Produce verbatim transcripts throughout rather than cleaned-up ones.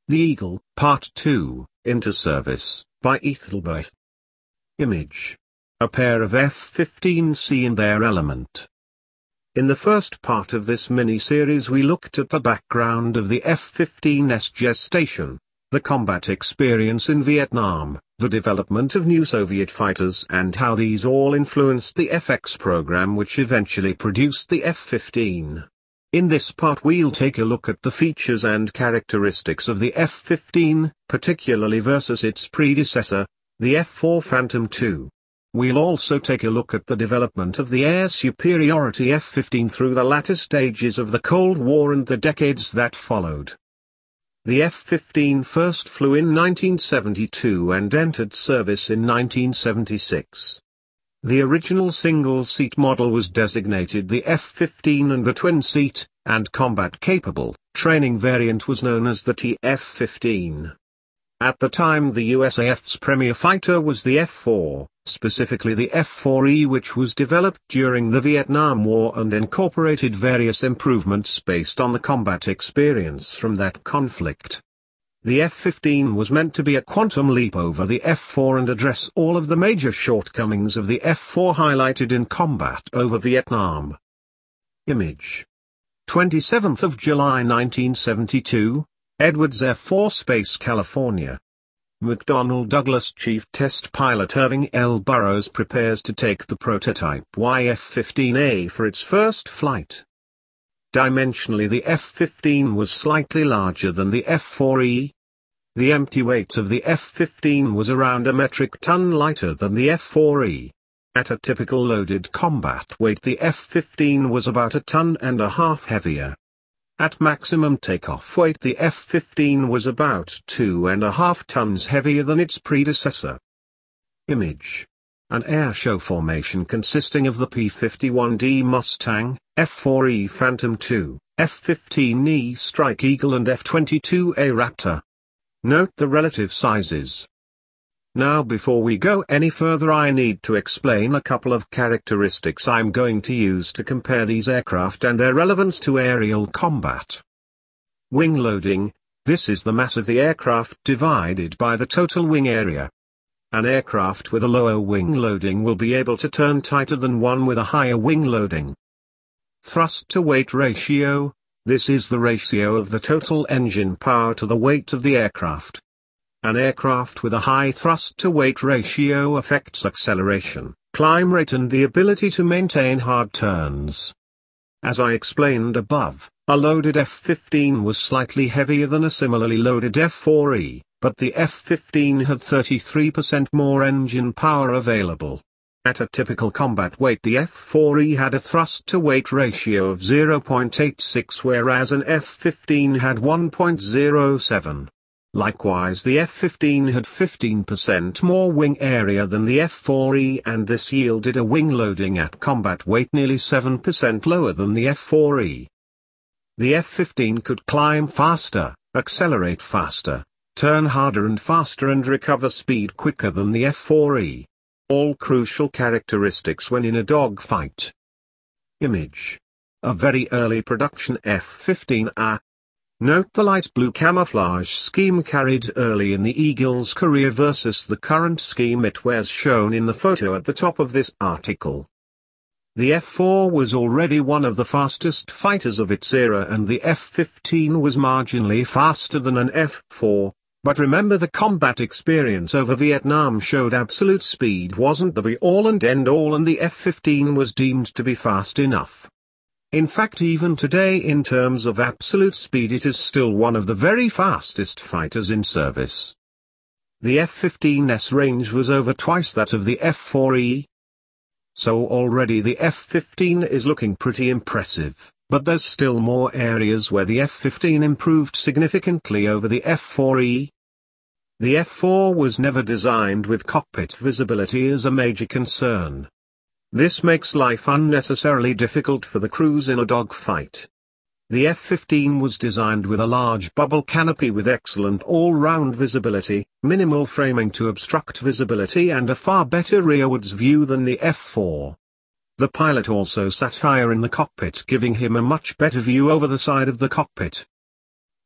The Eagle, Part two, Into Service, by Ethelbert. Image. A pair of F fifteen C in their element. In the first part of this mini-series we looked at the background of the F fifteen's gestation, the combat experience in Vietnam, the development of new Soviet fighters and how these all influenced the F X program which eventually produced the F fifteen. In this part we'll take a look at the features and characteristics of the F fifteen, particularly versus its predecessor, the F four Phantom two. We'll also take a look at the development of the air superiority F fifteen through the latter stages of the Cold War and the decades that followed. The F fifteen first flew in nineteen seventy-two and entered service in nineteen seventy-six. The original single-seat model was designated the F fifteen and the twin-seat, and combat-capable, training variant was known as the T F fifteen. At the time the U S A F's premier fighter was the F four, specifically the F four E, which was developed during the Vietnam War and incorporated various improvements based on the combat experience from that conflict. The F fifteen was meant to be a quantum leap over the F four and address all of the major shortcomings of the F four highlighted in combat over Vietnam. Image. twenty-seventh of July nineteen seventy-two, Edwards Air Force Base, California. McDonnell Douglas Chief Test Pilot Irving L. Burroughs prepares to take the prototype Y F fifteen A for its first flight. Dimensionally the F fifteen was slightly larger than the F four E. The empty weight of the F fifteen was around a metric ton lighter than the F four E. At a typical loaded combat weight the F fifteen was about a ton and a half heavier. At maximum takeoff weight the F fifteen was about two and a half tons heavier than its predecessor. Image. An airshow formation consisting of the P fifty-one D Mustang, F four E Phantom two, F fifteen E Strike Eagle and F twenty-two A Raptor. Note the relative sizes. Now before we go any further I need to explain a couple of characteristics I'm going to use to compare these aircraft and their relevance to aerial combat. Wing loading, this is the mass of the aircraft divided by the total wing area. An aircraft with a lower wing loading will be able to turn tighter than one with a higher wing loading. Thrust-to-weight ratio, this is the ratio of the total engine power to the weight of the aircraft. An aircraft with a high thrust-to-weight ratio affects acceleration, climb rate and the ability to maintain hard turns. As I explained above, a loaded F fifteen was slightly heavier than a similarly loaded F four E, but the F fifteen had thirty-three percent more engine power available. At a typical combat weight the F four E had a thrust-to-weight ratio of zero point eight six whereas an F fifteen had one point zero seven. Likewise the F fifteen had fifteen percent more wing area than the F four E and this yielded a wing loading at combat weight nearly seven percent lower than the F four E. The F fifteen could climb faster, accelerate faster, turn harder and faster and recover speed quicker than the F four E. All crucial characteristics when in a dogfight. Image. A very early production F fifteen A. Note the light blue camouflage scheme carried early in the Eagle's career versus the current scheme it wears shown in the photo at the top of this article. The F four was already one of the fastest fighters of its era and the F fifteen was marginally faster than an F four, but remember the combat experience over Vietnam showed absolute speed wasn't the be-all and end-all and the F fifteen was deemed to be fast enough. In fact even today in terms of absolute speed it is still one of the very fastest fighters in service. The F fifteen's range was over twice that of the F four E. So already the F fifteen is looking pretty impressive, but there's still more areas where the F fifteen improved significantly over the F four E. The F four was never designed with cockpit visibility as a major concern. This makes life unnecessarily difficult for the crews in a dogfight. The F fifteen was designed with a large bubble canopy with excellent all-round visibility, minimal framing to obstruct visibility and a far better rearwards view than the F four. The pilot also sat higher in the cockpit giving him a much better view over the side of the cockpit.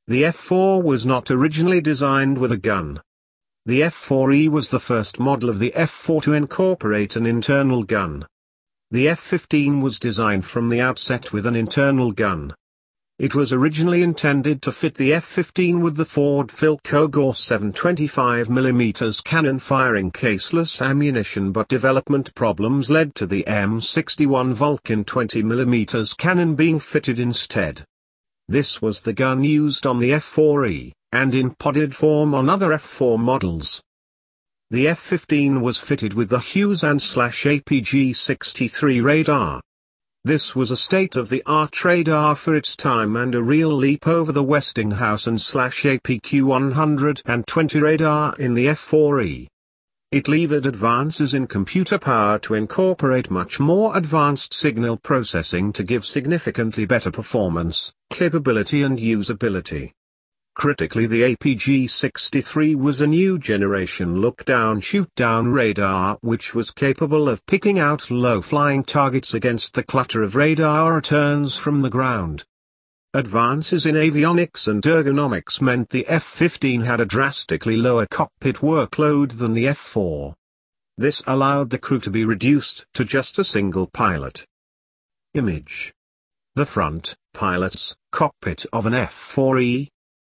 The F four was not originally designed with a gun. The F four E was the first model of the F four to incorporate an internal gun. The F fifteen was designed from the outset with an internal gun. It was originally intended to fit the F fifteen with the Ford Philco Gore seven twenty-five millimeter cannon firing caseless ammunition, but development problems led to the M sixty-one Vulcan twenty millimeter cannon being fitted instead. This was the gun used on the F four E, and in podded form on other F four models. The F fifteen was fitted with the Hughes and A P G sixty-three radar. This was a state-of-the-art radar for its time and a real leap over the Westinghouse and A P Q one twenty radar in the F four E. It levered advances in computer power to incorporate much more advanced signal processing to give significantly better performance, capability and usability. Critically, the A P G sixty-three was a new generation look-down shoot-down radar which was capable of picking out low-flying targets against the clutter of radar returns from the ground. Advances in avionics and ergonomics meant the F fifteen had a drastically lower cockpit workload than the F four. This allowed the crew to be reduced to just a single pilot. Image. The front, pilot's, cockpit of an F four E.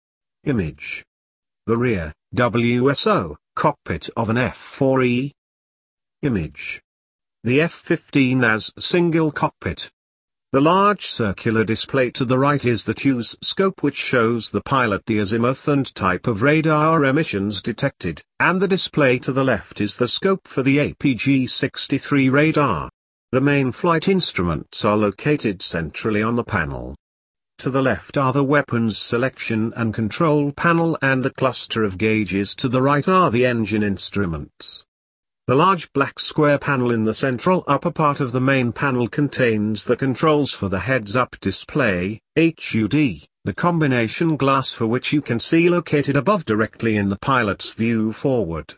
Image. The rear, W S O, cockpit of an F four E. Image. The F fifteen as single cockpit. The large circular display to the right is the Hughes scope, which shows the pilot the azimuth and type of radar emissions detected, and the display to the left is the scope for the A P G sixty-three radar. The main flight instruments are located centrally on the panel. To the left are the weapons selection and control panel, and the cluster of gauges to the right are the engine instruments. The large black square panel in the central upper part of the main panel contains the controls for the heads-up display, H U D, the combination glass for which you can see located above directly in the pilot's view forward.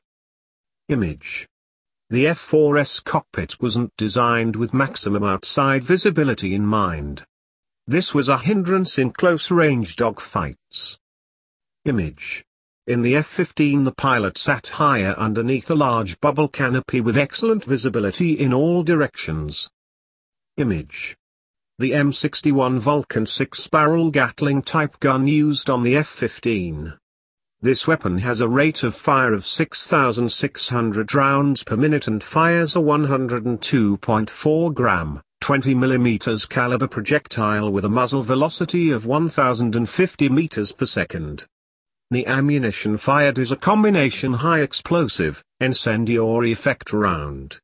Image. The F four S cockpit wasn't designed with maximum outside visibility in mind. This was a hindrance in close-range dogfights. Image. In the F fifteen, the pilot sat higher underneath a large bubble canopy with excellent visibility in all directions. Image. The M sixty-one Vulcan six-barrel Gatling type gun used on the F fifteen. This weapon has a rate of fire of six thousand six hundred rounds per minute and fires a one hundred two point four gram, twenty millimeter caliber projectile with a muzzle velocity of one thousand fifty meters per second. The ammunition fired is a combination high explosive, incendiary effect round.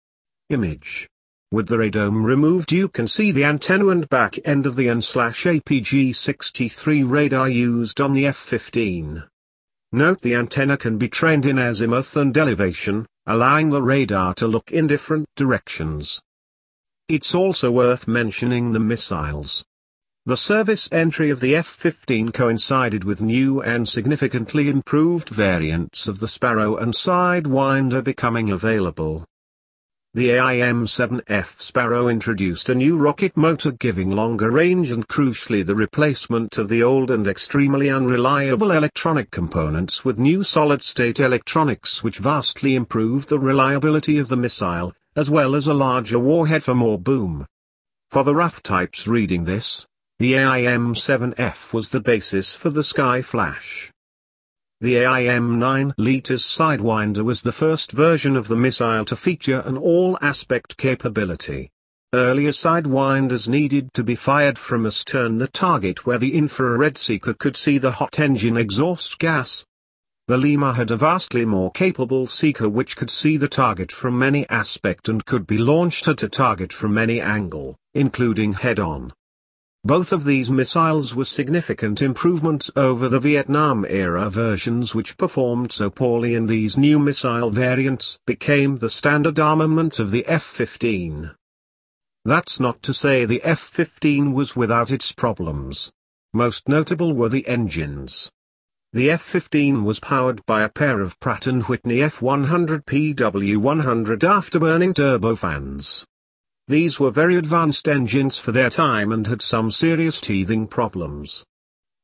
Image. With the radome removed, you can see the antenna and back end of the N A P G sixty-three radar used on the F fifteen. Note the antenna can be trained in azimuth and elevation, allowing the radar to look in different directions. It's also worth mentioning the missiles. The service entry of the F fifteen coincided with new and significantly improved variants of the Sparrow and Sidewinder becoming available. The A I M seven F Sparrow introduced a new rocket motor giving longer range and crucially the replacement of the old and extremely unreliable electronic components with new solid-state electronics which vastly improved the reliability of the missile, as well as a larger warhead for more boom. For the rough types reading this, the A I M seven F was the basis for the Skyflash. The A I M nine liters Sidewinder was the first version of the missile to feature an all-aspect capability. Earlier Sidewinders needed to be fired from astern the target where the infrared seeker could see the hot engine exhaust gas. The Lima had a vastly more capable seeker which could see the target from any aspect and could be launched at a target from any angle, including head-on. Both of these missiles were significant improvements over the Vietnam-era versions which performed so poorly, and these new missile variants became the standard armament of the F fifteen. That's not to say the F fifteen was without its problems. Most notable were the engines. The F fifteen was powered by a pair of Pratt and Whitney F one hundred P W one hundred afterburning turbofans. These were very advanced engines for their time and had some serious teething problems.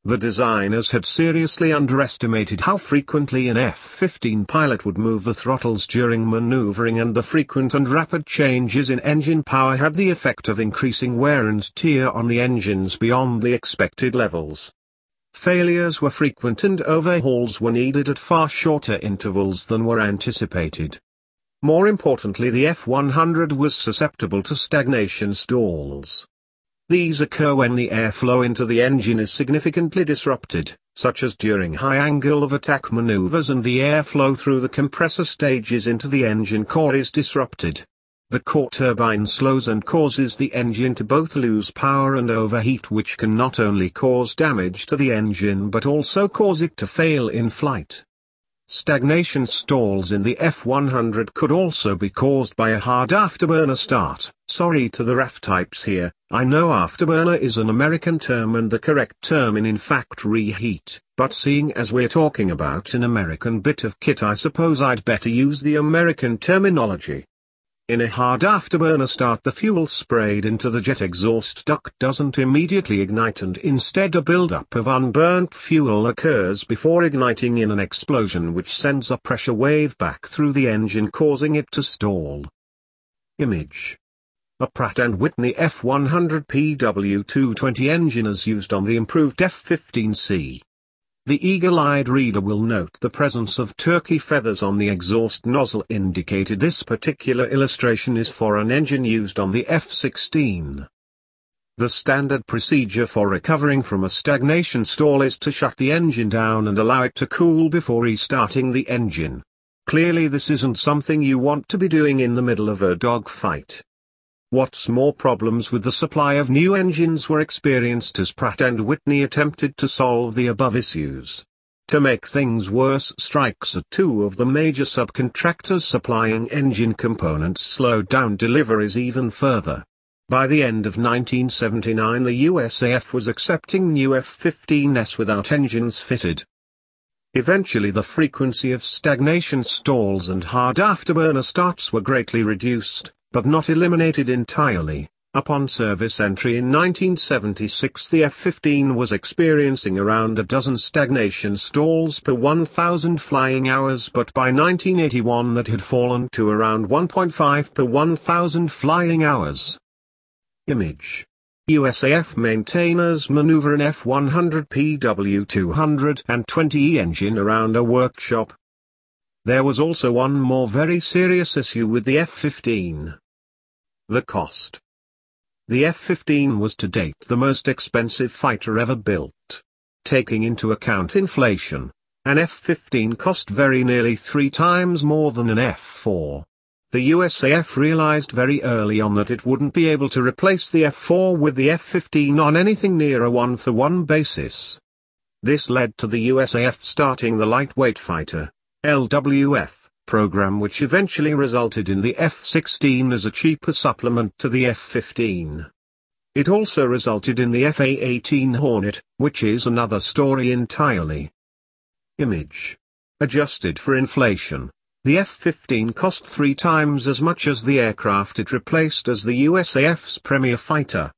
The designers had seriously underestimated how frequently an F fifteen pilot would move the throttles during maneuvering, and the frequent and rapid changes in engine power had the effect of increasing wear and tear on the engines beyond the expected levels. Failures were frequent and overhauls were needed at far shorter intervals than were anticipated. More importantly, the F one hundred was susceptible to stagnation stalls. These occur when the airflow into the engine is significantly disrupted, such as during high angle of attack maneuvers, and the airflow through the compressor stages into the engine core is disrupted. The core turbine slows and causes the engine to both lose power and overheat, which can not only cause damage to the engine but also cause it to fail in flight. Stagnation stalls in the F one hundred could also be caused by a hard afterburner start. Sorry to the R A F types here, I know afterburner is an American term and the correct term in in fact reheat, but seeing as we're talking about an American bit of kit, I suppose I'd better use the American terminology. In a hard afterburner start, the fuel sprayed into the jet exhaust duct doesn't immediately ignite, and instead a buildup of unburnt fuel occurs before igniting in an explosion, which sends a pressure wave back through the engine, causing it to stall. Image. A Pratt and Whitney F one hundred P W two twenty engine is used on the improved F fifteen C. The eagle-eyed reader will note the presence of turkey feathers on the exhaust nozzle indicated. This particular illustration is for an engine used on the F sixteen. The standard procedure for recovering from a stagnation stall is to shut the engine down and allow it to cool before restarting the engine. Clearly this isn't something you want to be doing in the middle of a dogfight. What's more, problems with the supply of new engines were experienced as Pratt and Whitney attempted to solve the above issues. To make things worse, strikes at two of the major subcontractors supplying engine components slowed down deliveries even further. By the end of nineteen seventy-nine, the U S A F was accepting new F fifteen S without engines fitted. Eventually the frequency of stagnation stalls and hard afterburner starts were greatly reduced, but not eliminated entirely. Upon service entry in nineteen seventy-six, the F fifteen was experiencing around a dozen stagnation stalls per one thousand flying hours, but by nineteen eighty-one that had fallen to around one point five per one thousand flying hours. Image. U S A F maintainers maneuver an F one hundred P W two twenty E engine around a workshop. There was also one more very serious issue with the F fifteen. The cost. The F fifteen was to date the most expensive fighter ever built. Taking into account inflation, an F fifteen cost very nearly three times more than an F four. The U S A F realized very early on that it wouldn't be able to replace the F four with the F fifteen on anything near a one-for-one basis. This led to the U S A F starting the Lightweight Fighter, L W F, program, which eventually resulted in the F sixteen as a cheaper supplement to the F fifteen. It also resulted in the F A eighteen Hornet, which is another story entirely. Image. Adjusted for inflation, the F fifteen cost three times as much as the aircraft it replaced as the U S A F's premier fighter.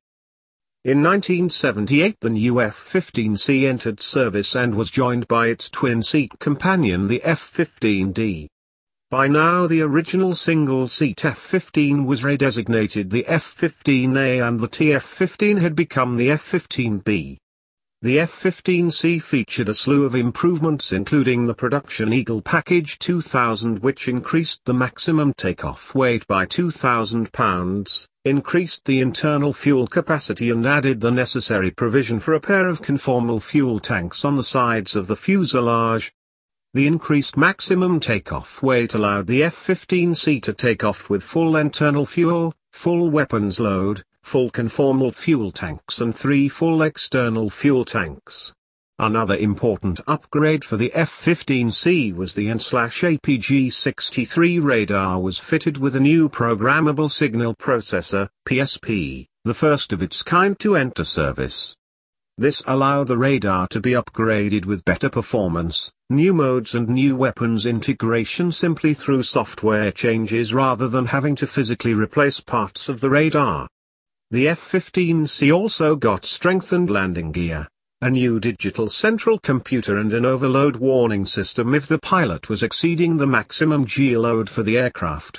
In nineteen seventy-eight, the new F fifteen C entered service and was joined by its twin-seat companion, the F fifteen D. By now the original single-seat F fifteen was redesignated the F fifteen A and the T F fifteen had become the F fifteen B. The F fifteen C featured a slew of improvements, including the production Eagle Package two thousand, which increased the maximum takeoff weight by two thousand pounds, increased the internal fuel capacity and added the necessary provision for a pair of conformal fuel tanks on the sides of the fuselage. The increased maximum takeoff weight allowed the F fifteen C to take off with full internal fuel, full weapons load, full conformal fuel tanks and three full external fuel tanks. Another important upgrade for the F fifteen C was the N A P G sixty-three radar was fitted with a new programmable signal processor, P S P, the first of its kind to enter service. This allowed the radar to be upgraded with better performance, new modes and new weapons integration simply through software changes rather than having to physically replace parts of the radar. The F fifteen C also got strengthened landing gear, a new digital central computer and an overload warning system if the pilot was exceeding the maximum G load for the aircraft.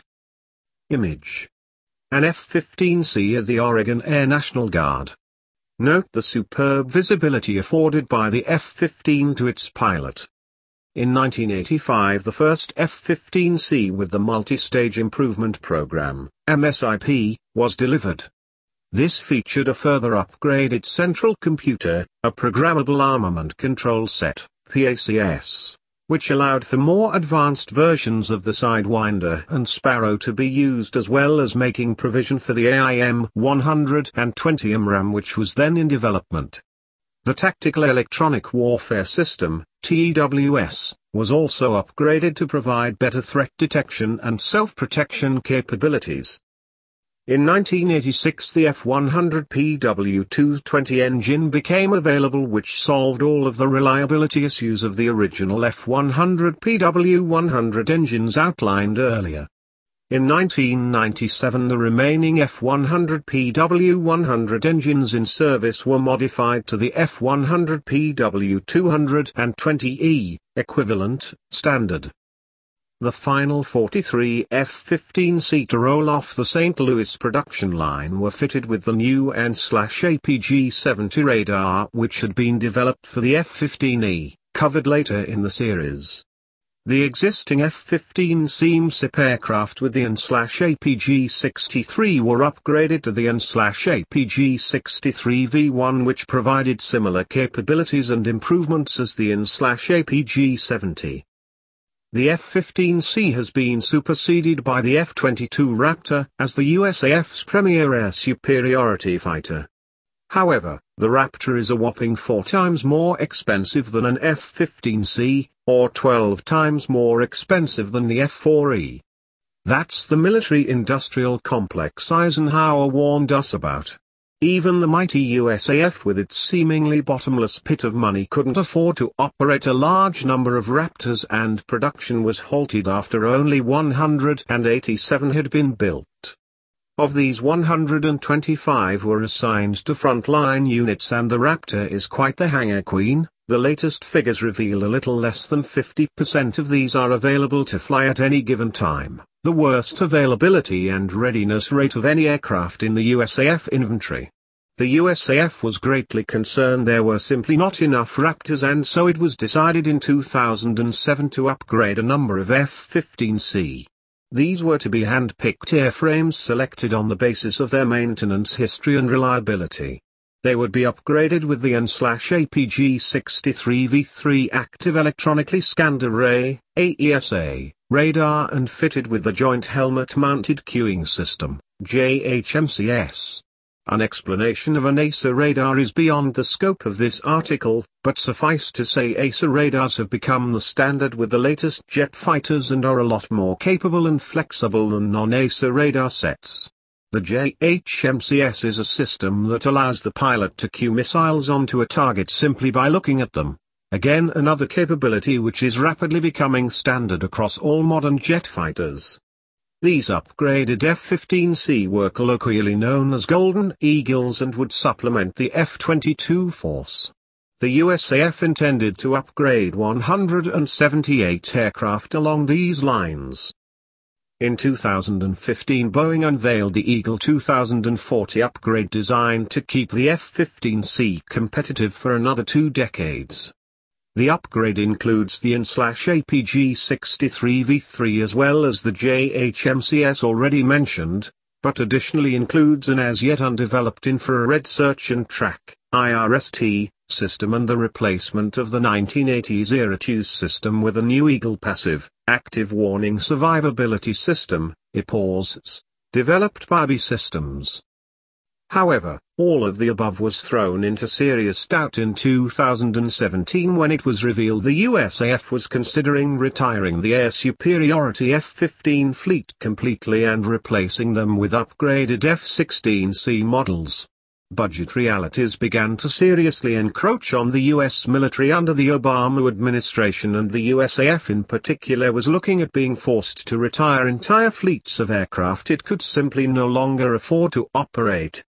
Image. An F fifteen C of the Oregon Air National Guard. Note the superb visibility afforded by the F fifteen to its pilot. In nineteen eighty-five the first F fifteen C with the Multi-Stage Improvement Program, M S I P, was delivered. This featured a further upgraded central computer, a programmable armament control set, P A C S, which allowed for more advanced versions of the Sidewinder and Sparrow to be used, as well as making provision for the A I M one twenty M RAM, which was then in development. The Tactical Electronic Warfare System, T E W S, was also upgraded to provide better threat detection and self-protection capabilities. In nineteen eighty-six the F one hundred P W two twenty engine became available, which solved all of the reliability issues of the original F one hundred P W one hundred engines outlined earlier. In nineteen ninety-seven the remaining F one hundred P W one hundred engines in service were modified to the F one hundred P W two twenty E, equivalent, standard. The final forty-three F fifteen C to roll off the Saint Louis production line were fitted with the new N A P G seventy radar, which had been developed for the F fifteen E, covered later in the series. The existing F fifteen C M S I P aircraft with the N A P G sixty-three were upgraded to the N A P G sixty-three V one, which provided similar capabilities and improvements as the N A P G seventy. The F fifteen C has been superseded by the F twenty-two Raptor as the U S A F's premier air superiority fighter. However, the Raptor is a whopping four times more expensive than an F fifteen C, or twelve times more expensive than the F four E. That's the military-industrial complex Eisenhower warned us about. Even the mighty U S A F with its seemingly bottomless pit of money couldn't afford to operate a large number of Raptors, and production was halted after only one hundred eighty-seven had been built. Of these, one hundred twenty-five were assigned to frontline units, and the Raptor is quite the hangar queen. The latest figures reveal a little less than fifty percent of these are available to fly at any given time, the worst availability and readiness rate of any aircraft in the U S A F inventory. The U S A F was greatly concerned there were simply not enough Raptors, and so it was decided in two thousand seven to upgrade a number of F fifteen C. These were to be hand-picked airframes selected on the basis of their maintenance history and reliability. They would be upgraded with the N A P G sixty-three V three active electronically scanned array, A E S A, radar, and fitted with the Joint Helmet-Mounted Cueing System, J H M C S. An explanation of an A C E radar is beyond the scope of this article, but suffice to say A C E radars have become the standard with the latest jet fighters and are a lot more capable and flexible than non-A C E radar sets. The J H M C S is a system that allows the pilot to cue missiles onto a target simply by looking at them. Again, another capability which is rapidly becoming standard across all modern jet fighters. These upgraded F fifteen C were colloquially known as Golden Eagles and would supplement the F twenty-two force. The U S A F intended to upgrade one hundred seventy-eight aircraft along these lines. In two thousand fifteen Boeing unveiled the Eagle two thousand forty upgrade designed to keep the F fifteen C competitive for another two decades. The upgrade includes the N A P G sixty-three V three as well as the J H M C S already mentioned, but additionally includes an as yet undeveloped infrared search and track, I R S T, system and the replacement of the nineteen eighties era T U S system with a new Eagle Passive, Active Warning Survivability System, I P A W S, developed by B Systems. However, all of the above was thrown into serious doubt in two thousand seventeen when it was revealed the U S A F was considering retiring the air superiority F fifteen fleet completely and replacing them with upgraded F sixteen C models. Budget realities began to seriously encroach on the U S military under the Obama administration, and the U S A F in particular was looking at being forced to retire entire fleets of aircraft it could simply no longer afford to operate.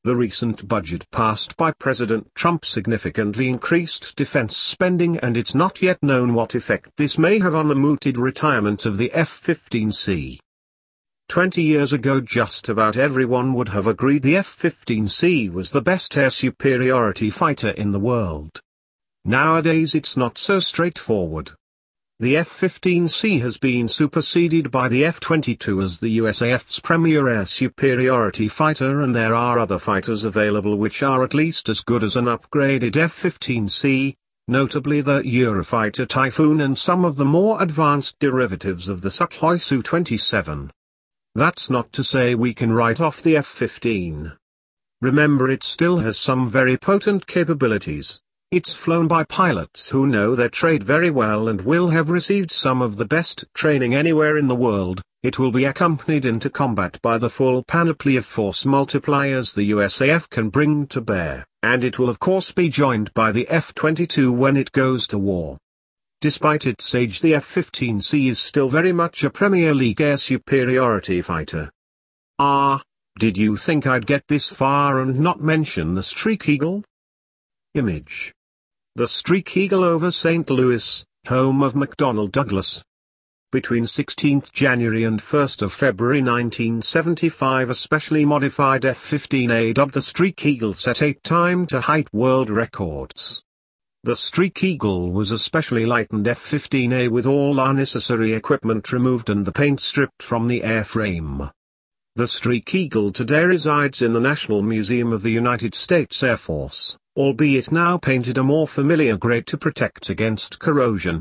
The recent budget passed by President Trump significantly increased defense spending, and it's not yet known what effect this may have on the mooted retirement of the F fifteen C. Twenty years ago just about everyone would have agreed the F fifteen C was the best air superiority fighter in the world. Nowadays it's not so straightforward. The F fifteen C has been superseded by the F twenty-two as the U S A F's premier air superiority fighter, and there are other fighters available which are at least as good as an upgraded F fifteen C, notably the Eurofighter Typhoon and some of the more advanced derivatives of the Sukhoi Su twenty-seven. That's not to say we can write off the F fifteen. Remember, it still has some very potent capabilities. It's flown by pilots who know their trade very well and will have received some of the best training anywhere in the world. It will be accompanied into combat by the full panoply of force multipliers the U S A F can bring to bear, and it will of course be joined by the F twenty-two when it goes to war. Despite its age, the F fifteen C is still very much a Premier League air superiority fighter. Ah, did you think I'd get this far and not mention the Streak Eagle? Image. The Streak Eagle over Saint Louis, home of McDonnell Douglas. Between sixteenth January and first of February nineteen seventy-five, a specially modified F fifteen A dubbed the Streak Eagle set eight time-to-height world records. The Streak Eagle was a specially lightened F fifteen A with all unnecessary equipment removed and the paint stripped from the airframe. The Streak Eagle today resides in the National Museum of the United States Air Force, albeit now painted a more familiar grey to protect against corrosion.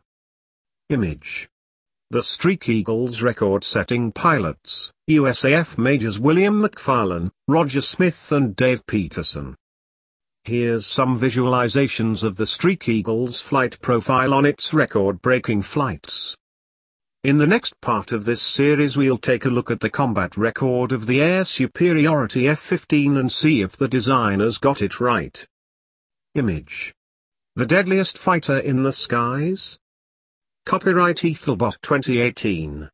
Image. The Streak Eagle's record-setting pilots, U S A F Majors William McFarlane, Roger Smith and Dave Peterson. Here's some visualizations of the Streak Eagle's flight profile on its record-breaking flights. In the next part of this series we'll take a look at the combat record of the air superiority F fifteen and see if the designers got it right. Image. The deadliest fighter in the skies? Copyright Ethelbot twenty eighteen.